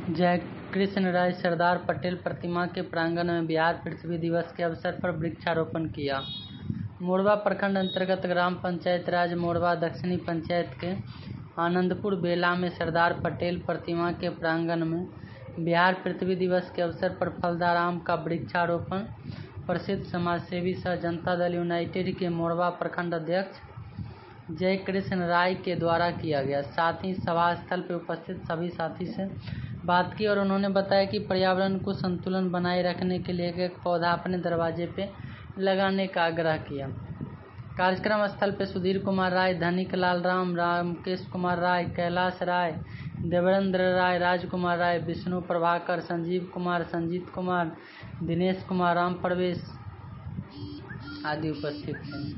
जय कृष्ण राय सरदार पटेल प्रतिमा के प्रांगण में बिहार पृथ्वी दिवस के अवसर पर वृक्षारोपण किया। मोरबा प्रखंड अंतर्गत ग्राम पंचायत राज मोरबा दक्षिणी पंचायत के आनंदपुर बेला में सरदार पटेल प्रतिमा के प्रांगण में बिहार पृथ्वी दिवस के अवसर पर फलदार आम का वृक्षारोपण प्रसिद्ध समाजसेवी सह जनता दल यूनाइटेड के मोरबा प्रखंड अध्यक्ष जय कृष्ण राय के द्वारा किया गया। साथ ही सभा स्थल पर उपस्थित सभी साथी से बात की और उन्होंने बताया कि पर्यावरण को संतुलन बनाए रखने के लिए एक पौधा अपने दरवाजे पे लगाने का आग्रह किया। कार्यक्रम स्थल पर सुधीर कुमार राय, धनिक लाल राम, रामकेश कुमार राय, कैलाश राय, देवेंद्र राय, राजकुमार राय, विष्णु प्रभाकर, संजीव कुमार, संजीत कुमार, दिनेश कुमार, राम प्रवेश आदि उपस्थित थे।